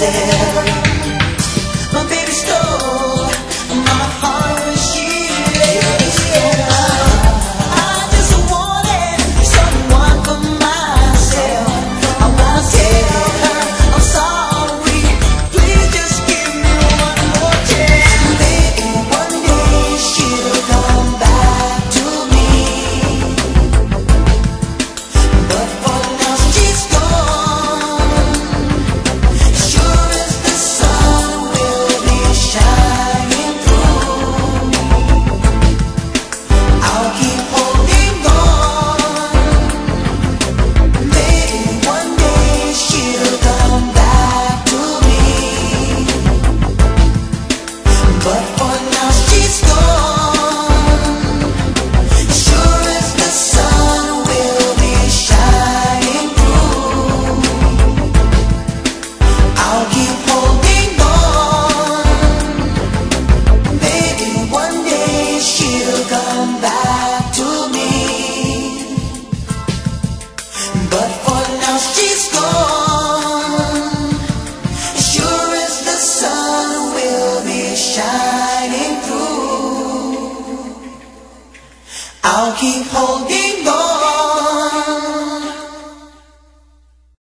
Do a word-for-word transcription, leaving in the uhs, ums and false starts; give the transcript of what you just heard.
myself. My baby stole my heart when she left. I just wanted someone for myself. I wanna tell her I'm sorry. Please just give me one more chance. Maybe one day she'll come back to me. But for now she's gone. Sure as the sun will be shining through, I'll keep holding on. Maybe one day she'll come back to me. But for now she's gone. Sure as the sun will be shining through, I'll keep holding on. Maybe one day she'll come back to me. But for now she's gone. Sure as the sun will be shining through, I'll keep holding